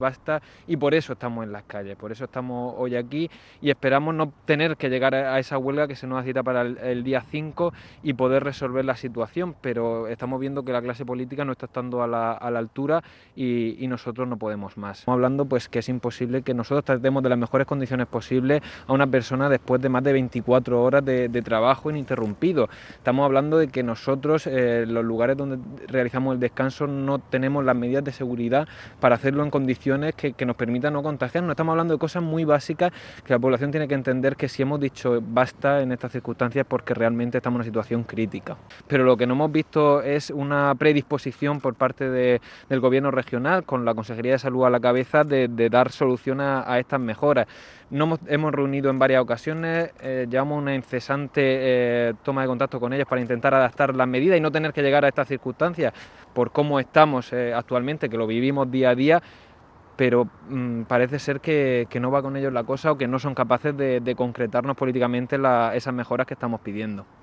basta, y por eso estamos en las calles, por eso estamos hoy aquí y esperamos no tener que llegar a esa huelga que se nos cita para el día 5 y poder resolver la situación, pero estamos viendo que la clase política no está estando a la altura y nosotros no podemos más. Estamos hablando pues que es imposible que nosotros tratemos de las mejores condiciones posibles a una persona después de más de 24 horas de trabajo ininterrumpido. Estamos hablando de que nosotros, los lugares donde realizamos el descanso, no tenemos las medidas de seguridad para hacerlo en condiciones que nos permitan no contagiarnos. Estamos hablando de cosas muy básicas que la población tiene que entender, que si hemos dicho basta en estas circunstancias porque realmente estamos en una situación crítica. Pero lo que no hemos visto es una predisposición por parte del gobierno regional, con la Consejería de Salud a la cabeza, de dar solución a estas mejoras. Hemos reunido en varias ocasiones, llevamos una incesante toma de contacto con ellos para intentar adaptar las medidas y no tener que llegar a estas circunstancias por cómo estamos actualmente, que lo vivimos día a día, pero parece ser que no va con ellos la cosa, o que no son capaces de concretarnos políticamente esas mejoras que estamos pidiendo.